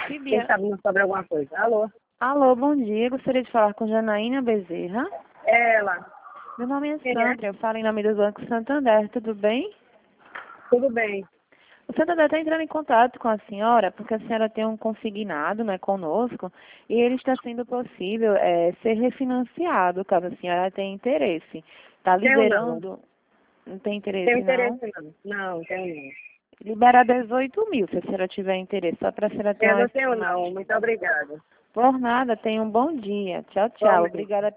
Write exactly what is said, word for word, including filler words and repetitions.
Quem sabe não sobre alguma coisa. Alô? Alô, bom dia. Gostaria de falar com Janaína Bezerra. É ela. Meu nome é Quem Sandra, é? eu falo em nome do Banco Santander, tudo bem? Tudo bem. O Santander está entrando em contato com a senhora, porque a senhora tem um consignado, né, conosco, e ele está sendo possível é, ser refinanciado, caso a senhora tenha interesse. Está Tenho não. liberando... Não tem interesse, Tenho não? interesse não. Não, tenho não. Libera dezoito mil, se a senhora tiver interesse, só para a senhora ter Eu uma não tenho não. estimativa. Muito obrigada. Por nada, tenha um bom dia. Tchau, tchau. Igualmente. Obrigada